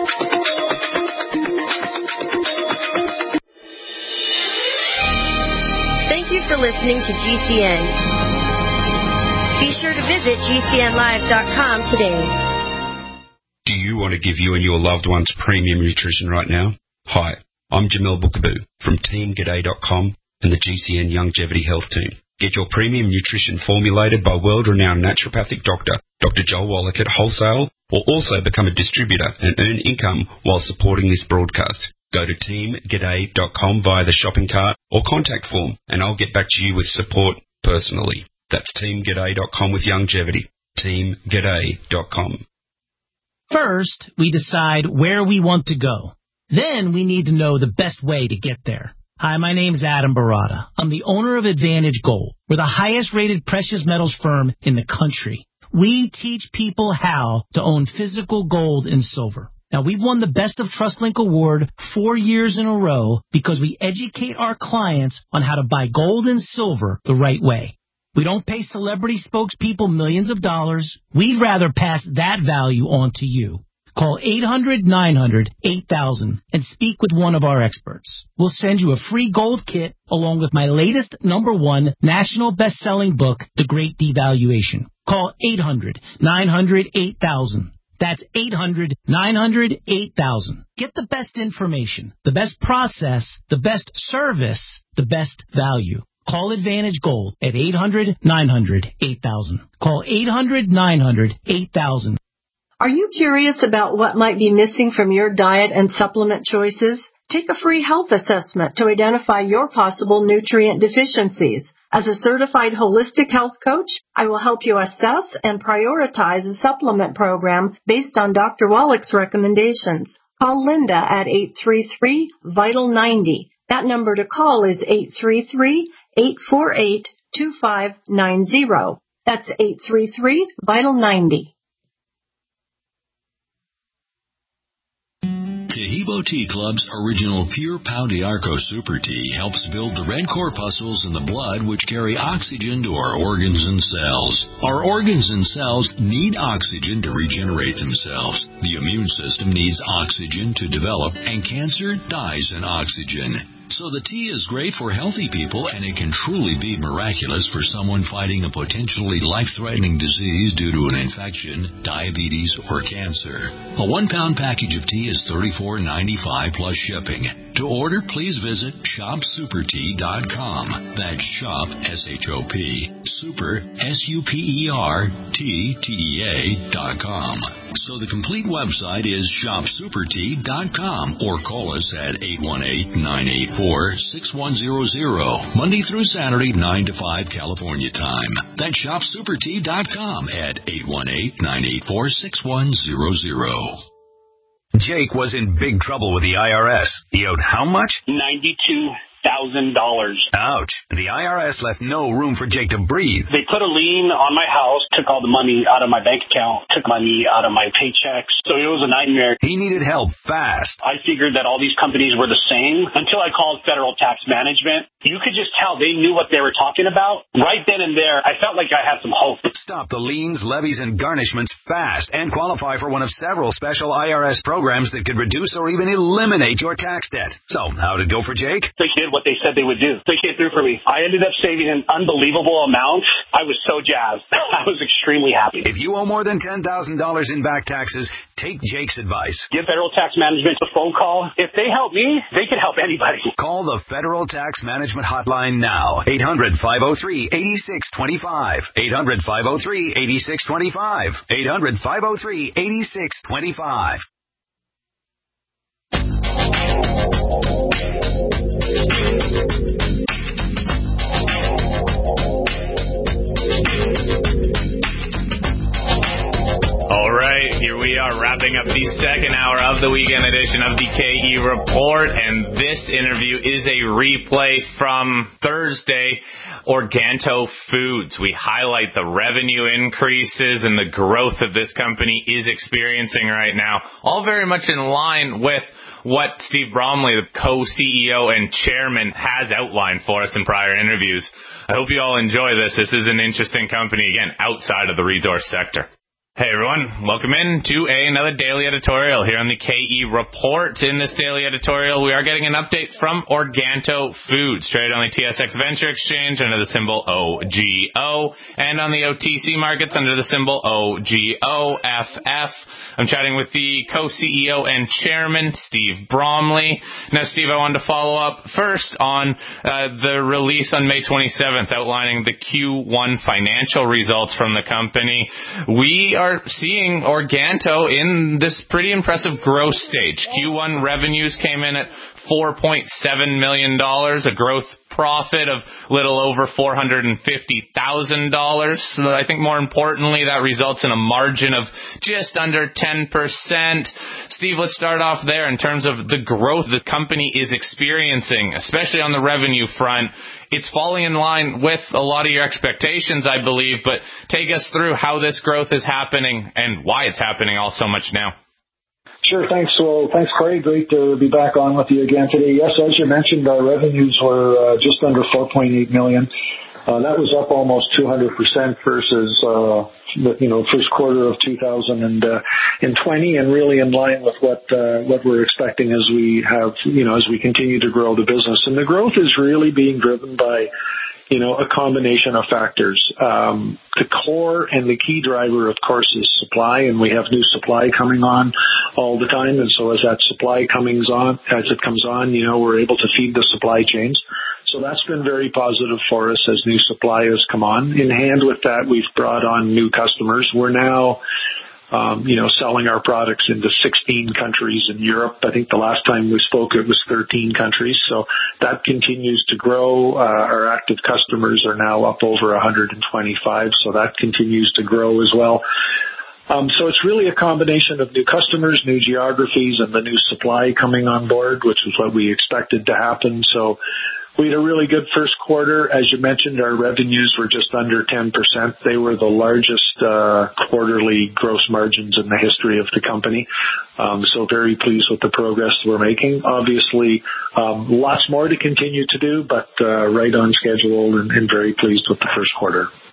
Thank you for listening to G C N. Be sure to visit G C N live dot com today. Do you want to give you and your loved ones premium nutrition right now? Hi, I'm Jamel Bookaboo from team g'day dot com and the G C N Longevity Health Team. Get your premium nutrition formulated by world-renowned naturopathic doctor, Doctor Joel Wallach at wholesale, or also become a distributor and earn income while supporting this broadcast. Go to team g'day dot com via the shopping cart or contact form, and I'll get back to you with support personally. That's team g'day dot com with longevity. team g'day dot com. First, we decide where we want to go. Then we need to know the best way to get there. Hi, my name's Adam Barada. I'm the owner of Advantage Gold. We're the highest rated precious metals firm in the country. We teach people how to own physical gold and silver. Now, we've won the Best of TrustLink Award four years in a row because we educate our clients on how to buy gold and silver the right way. We don't pay celebrity spokespeople millions of dollars. We'd rather pass that value on to you. Call eight hundred nine hundred eight thousand and speak with one of our experts. We'll send you a free gold kit along with my latest number one national best-selling book, The Great Devaluation. Call eight hundred nine hundred eight thousand. That's eight hundred nine hundred eight thousand. Get the best information, the best process, the best service, the best value. Call Advantage Gold at eight hundred nine hundred eight thousand. Call eight hundred nine hundred eight thousand. Are you curious about what might be missing from your diet and supplement choices? Take a free health assessment to identify your possible nutrient deficiencies. As a certified holistic health coach, I will help you assess and prioritize a supplement program based on Doctor Wallach's recommendations. Call Linda at eight three three, vital ninety. That number to call is eight three three, eight four eight, two five nine zero. That's eight three three, vital ninety. Taheebo Tea Club's original Pure Pau d'Arco Super Tea helps build the red corpuscles in the blood which carry oxygen to our organs and cells. Our organs and cells need oxygen to regenerate themselves. The immune system needs oxygen to develop, and cancer dies in oxygen. So the tea is great for healthy people, and it can truly be miraculous for someone fighting a potentially life-threatening disease due to an infection, diabetes, or cancer. A one-pound package of tea is thirty-four ninety-five plus shipping. To order, please visit shop super tea dot com. That's shop, S H O P, super, S U P E R, T, T E A dot com. So the complete website is shop super tea dot com, or call us at eight one eight, nine eight four, six one zero zero, Monday through Saturday, nine to five California time. That's shop super tea dot com at eight one eight, nine eight four, six one zero zero. Jake was in big trouble with the I R S. He owed how much? ninety-two thousand dollars. Ouch. The I R S left no room for Jake to breathe. They put a lien on my house, took all the money out of my bank account, took money out of my paychecks. So it was a nightmare. He needed help fast. I figured that all these companies were the same until I called Federal Tax Management. You could just tell they knew what they were talking about. Right then and there, I felt like I had some hope. Stop the liens, levies, and garnishments fast and qualify for one of several special I R S programs that could reduce or even eliminate your tax debt. So, how did it go for Jake? They did what they said they would do. They came through for me. I ended up saving an unbelievable amount. I was so jazzed. I was extremely happy. If you owe more than ten thousand dollars in back taxes, take Jake's advice. Give Federal Tax Management a phone call. If they help me, they can help anybody. Call the Federal Tax Management Hotline now. eight hundred, five oh three, eight six two five. eight hundred, five oh three, eight six two five. eight hundred, five oh three, eight six two five. All right, here we are wrapping up the second hour of the weekend edition of the K E Report, and this interview is a replay from Thursday, Organto Foods. We highlight the revenue increases and the growth that this company is experiencing right now, all very much in line with what Steve Bromley, the co-C E O and chairman, has outlined for us in prior interviews. I hope you all enjoy this. This is an interesting company, again, outside of the resource sector. Hey everyone, welcome in to another daily editorial here on the K E Report. In this daily editorial, we are getting an update from Organto Foods, traded on the T S X Venture Exchange under the symbol O G O, and on the O T C markets under the symbol O G O F F. I'm chatting with the co-C E O and chairman, Steve Bromley. Now, Steve, I wanted to follow up first on uh, the release on May twenty-seventh outlining the Q one financial results from the company. We are seeing Organto in this pretty impressive growth stage. Q one revenues came in at four point seven million dollars, a growth profit of little over four hundred fifty thousand dollars. So I think more importantly, that results in a margin of just under ten percent. Steve, let's start off there in terms of the growth the company is experiencing, especially on the revenue front. It's falling in line with a lot of your expectations, I believe, but take us through how this growth is happening and why it's happening all so much now. Sure, thanks. Well, thanks, Corey. Great to be back on with you again today. Yes, as you mentioned, our revenues were uh, just under four point eight million dollars. Uh, that was up almost two hundred percent versus, uh, the, you know, first quarter of two thousand twenty, and really in line with what, uh, what we're expecting as we have, you know, as we continue to grow the business. And the growth is really being driven by, you know, a combination of factors. Um, the core and the key driver, of course, is supply, and we have new supply coming on all the time. And so as that supply comes on, as it comes on, you know, we're able to feed the supply chains. So that's been very positive for us as new supply has come on. In hand with that, we've brought on new customers. We're now Um, you know, selling our products into sixteen countries in Europe. I think the last time we spoke, it was thirteen countries. So that continues to grow. Uh, our active customers are now up over one hundred twenty-five. So that continues to grow as well. Um, so it's really a combination of new customers, new geographies, and the new supply coming on board, which is what we expected to happen. So we had a really good first quarter. As you mentioned, our revenues were just under ten percent. They were the largest uh, quarterly gross margins in the history of the company. Um, so very pleased with the progress we're making. Obviously, um, lots more to continue to do, but uh, right on schedule and, and very pleased with the first quarter.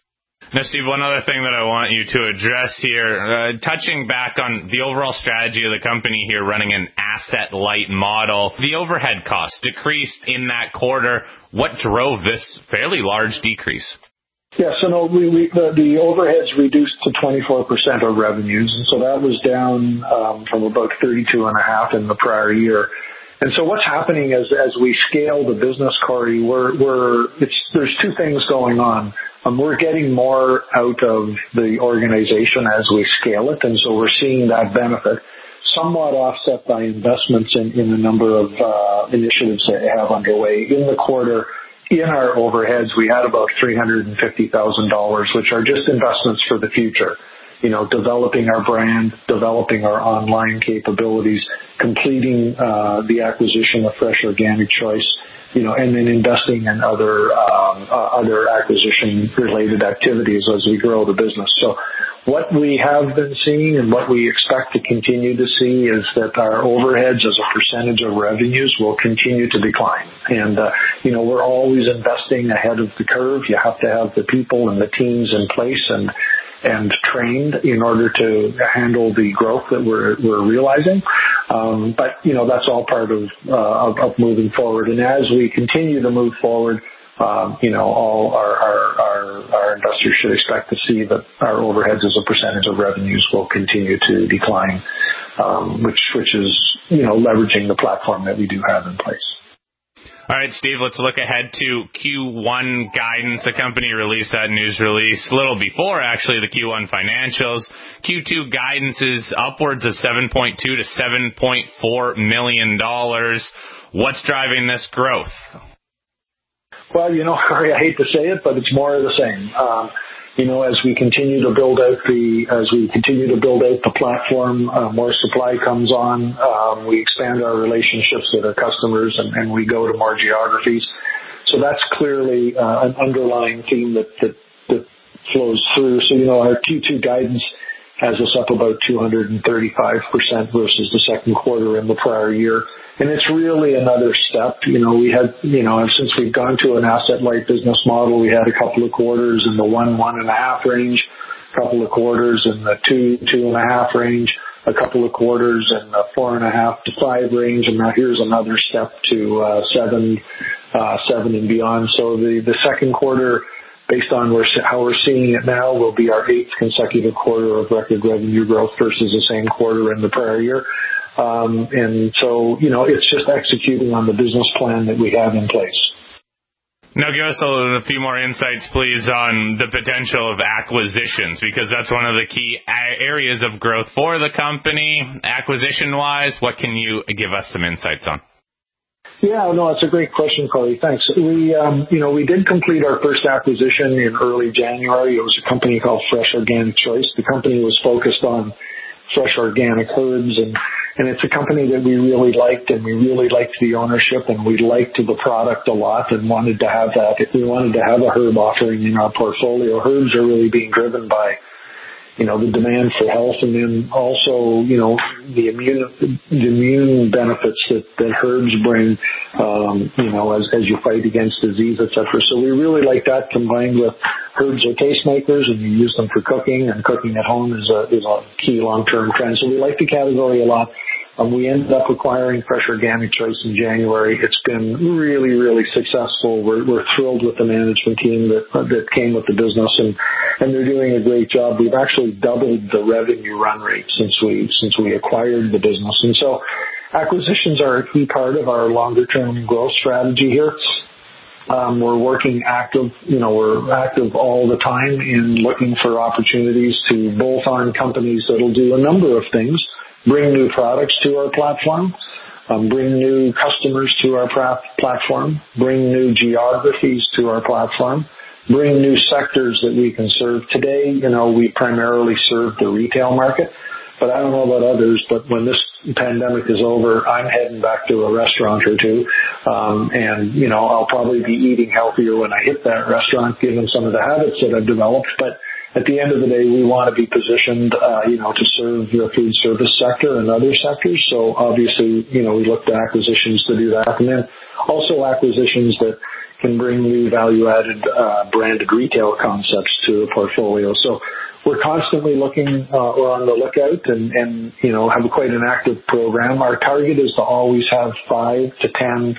Now, Steve, one other thing that I want you to address here, uh, touching back on the overall strategy of the company here, running an asset-light model, the overhead costs decreased in that quarter. What drove this fairly large decrease? Yeah, so no, we, we the, the overheads reduced to twenty-four percent of revenues, and so that was down um, from about thirty-two and a half in the prior year. And so what's happening as as we scale the business, Corey, we're we're it's there's two things going on. Um, we're getting more out of the organization as we scale it, and so we're seeing that benefit, somewhat offset by investments in, in a number of uh, initiatives that we have underway. In the quarter, in our overheads, we had about three hundred fifty thousand dollars, which are just investments for the future. You know, developing our brand, developing our online capabilities, completing uh, the acquisition of Fresh Organic Choice, you know, and then investing in other um, uh, other acquisition-related activities as we grow the business. So what we have been seeing and what we expect to continue to see is that our overheads as a percentage of revenues will continue to decline. And, uh, you know, we're always investing ahead of the curve. You have to have the people and the teams in place and and trained in order to handle the growth that we're we're realizing. Um, but, you know, that's all part of, uh, of, of moving forward. And as we continue to move forward, um, you know, all our, our, our, our investors should expect to see that our overheads as a percentage of revenues will continue to decline, um, which, which is, you know, leveraging the platform that we do have in place. All right, Steve, let's look ahead to Q one guidance. The company released that news release a little before, actually, the Q one financials. Q two guidance is upwards of seven point two to seven point four million dollars. What's driving this growth? Well, you know, Harry, I hate to say it, but it's more of the same. Um, You know, as we continue to build out the, as we continue to build out the platform, uh, more supply comes on, um, we expand our relationships with our customers and, and we go to more geographies. So that's clearly, uh, an underlying theme that, that, that flows through. So, you know, our Q two guidance has us up about two hundred thirty-five percent versus the second quarter in the prior year. And it's really another step. You know, we had, you know, since we've gone to an asset-light business model, we had a couple of quarters in the one, one and a half range, a couple of quarters in the two, two and a half range, a couple of quarters in the four and a half to five range. And now here's another step to, uh, seven, uh, seven and beyond. So the, the second quarter, based on where, how we're seeing it now, will be our eighth consecutive quarter of record revenue growth versus the same quarter in the prior year. Um, and so, you know, it's just executing on the business plan that we have in place. Now give us a, a few more insights, please, on the potential of acquisitions, because that's one of the key a- areas of growth for the company. Acquisition-wise, what can you give us some insights on? Yeah, no, it's a great question, Corey. Thanks. We, um, you know, we did complete our first acquisition in early January. It was a company called Fresh Organic Choice. The company was focused on fresh organic herbs, and, and it's a company that we really liked, and we really liked the ownership, and we liked the product a lot and wanted to have that. We wanted to have a herb offering in our portfolio. Herbs are really being driven by, you know, the demand for health, and then also, you know, the immune, the immune benefits that, that herbs bring, um, you know, as, as you fight against disease, et cetera. So we really like that, combined with herbs are tastemakers, and you use them for cooking, and cooking at home is a, is a key long-term trend. So we like the category a lot. Um, we ended up acquiring Fresh Organic Choice in January. It's been really, really successful. We're, we're thrilled with the management team that uh, that came with the business, and, and they're doing a great job. We've actually doubled the revenue run rate since we since we acquired the business. And so acquisitions are a key part of our longer-term growth strategy here. Um, we're working active, you know, we're active all the time in looking for opportunities to bolt on companies that'll do a number of things. Bring new products to our platform, um, bring new customers to our pra- platform, bring new geographies to our platform, bring new sectors that we can serve. Today, you know, we primarily serve the retail market, but I don't know about others, but when this pandemic is over, I'm heading back to a restaurant or two, um, and, you know, I'll probably be eating healthier when I hit that restaurant, given some of the habits that I've developed, but at the end of the day, we want to be positioned, uh, you know, to serve the food service sector and other sectors. So obviously, you know, we look to acquisitions to do that. And then also acquisitions that, can bring new value-added uh, branded retail concepts to the portfolio. So we're constantly looking uh, or on the lookout and, and, you know, have quite an active program. Our target is to always have five to ten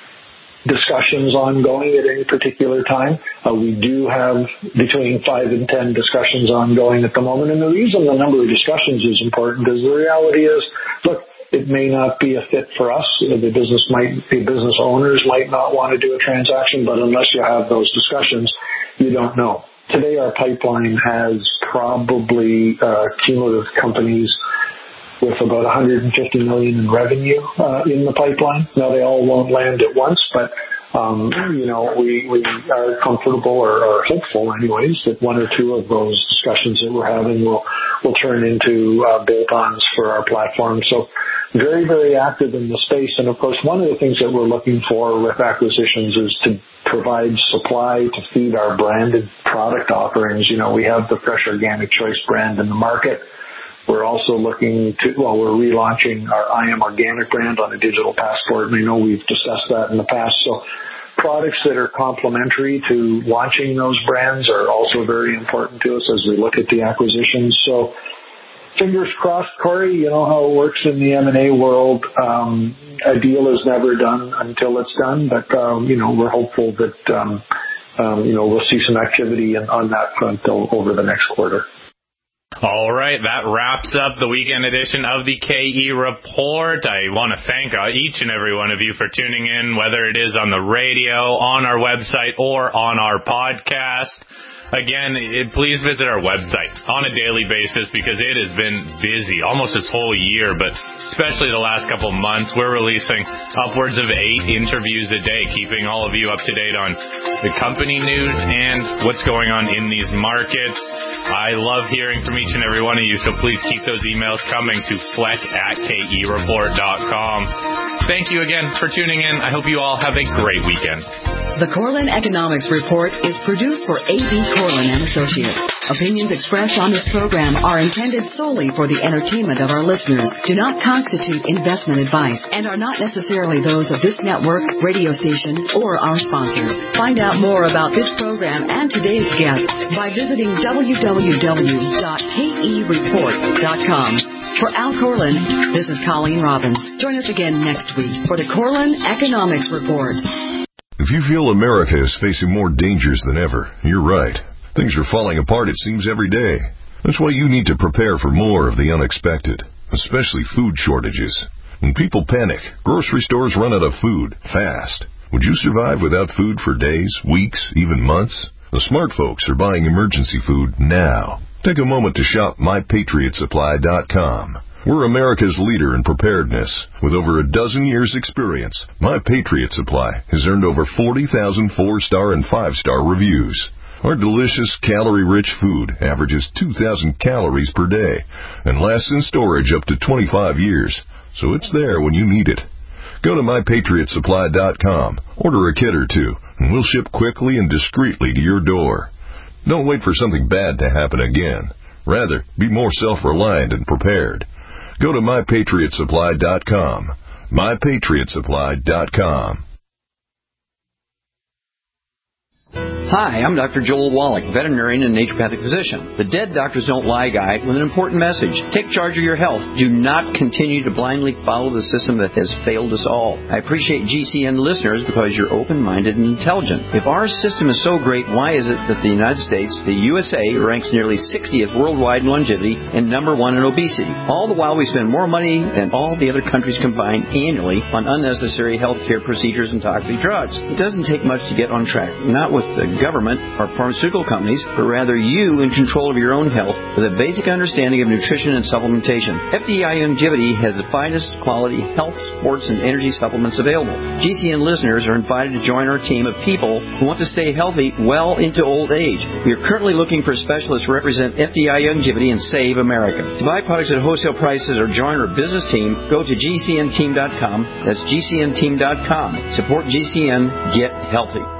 discussions ongoing at any particular time. Uh, we do have between five and ten discussions ongoing at the moment. And the reason the number of discussions is important is the reality is, look, it may not be a fit for us. The business might, the business owners might not want to do a transaction, but unless you have those discussions, you don't know. Today, our pipeline has probably uh, cumulative companies with about one hundred fifty million in revenue uh, in the pipeline. Now, they all won't land at once, but um, you know, we, we are comfortable or, or hopeful, anyways, that one or two of those discussions that we're having will will turn into uh, bolt-ons for our platform. So, very, very active in the space. And of course, one of the things that we're looking for with acquisitions is to provide supply to feed our branded product offerings. You know, we have the Fresh Organic Choice brand in the market. We're also looking to, well, we're relaunching our I Am Organic brand on a digital passport, and I know we've discussed that in the past. So products that are complementary to launching those brands are also very important to us as we look at the acquisitions. So fingers crossed, Corey, you know how it works in the M and A world. Um, a deal is never done until it's done, but, um, you know, we're hopeful that, um, um, you know, we'll see some activity in, on that front over the next quarter. All right, that wraps up the weekend edition of the K E Report. I want to thank each and every one of you for tuning in, whether it is on the radio, on our website, or on our podcast. Again, it, please visit our website on a daily basis because it has been busy almost this whole year, but especially the last couple of months. We're releasing upwards of eight interviews a day, keeping all of you up to date on the company news and what's going on in these markets. I love hearing from each and every one of you, so please keep those emails coming to fleck at K E report dot com. Thank you again for tuning in. I hope you all have a great weekend. The Corlin Economics Report is produced for A B Corlin and Associates. Opinions expressed on this program are intended solely for the entertainment of our listeners, do not constitute investment advice, and are not necessarily those of this network, radio station, or our sponsors. Find out more about this program and today's guest by visiting w w w dot k e report dot com. For Al Corlin, this is Colleen Robbins. Join us again next week for the Corlin Economics Report. If you feel America is facing more dangers than ever, you're right. Things are falling apart, it seems, every day. That's why you need to prepare for more of the unexpected, especially food shortages. When people panic, grocery stores run out of food fast. Would you survive without food for days, weeks, even months? The smart folks are buying emergency food now. Take a moment to shop my patriot supply dot com. We're America's leader in preparedness. With over a dozen years' experience, My Patriot Supply has earned over forty thousand four-star and five-star reviews. Our delicious, calorie-rich food averages two thousand calories per day and lasts in storage up to twenty-five years, so it's there when you need it. Go to my patriot supply dot com, order a kit or two, and we'll ship quickly and discreetly to your door. Don't wait for something bad to happen again. Rather, be more self-reliant and prepared. Go to my patriot supply dot com. my patriot supply dot com. Hi, I'm Doctor Joel Wallach, veterinarian and naturopathic physician. The Dead Doctors Don't Lie guy with an important message. Take charge of your health. Do not continue to blindly follow the system that has failed us all. I appreciate G C N listeners because you're open-minded and intelligent. If our system is so great, why is it that the United States, the U S A, ranks nearly sixtieth worldwide in longevity and number one in obesity? All the while we spend more money than all the other countries combined annually on unnecessary healthcare procedures and toxic drugs. It doesn't take much to get on track. Not with the government or pharmaceutical companies, but rather you in control of your own health with a basic understanding of nutrition and supplementation. F D I Longevity has the finest quality health, sports, and energy supplements available. G C N listeners are invited to join our team of people who want to stay healthy well into old age. We are currently looking for specialists to represent F D I Longevity and Save America. To buy products at wholesale prices or join our business team, go to G C N team dot com. That's G C N team dot com. Support G C N. Get healthy.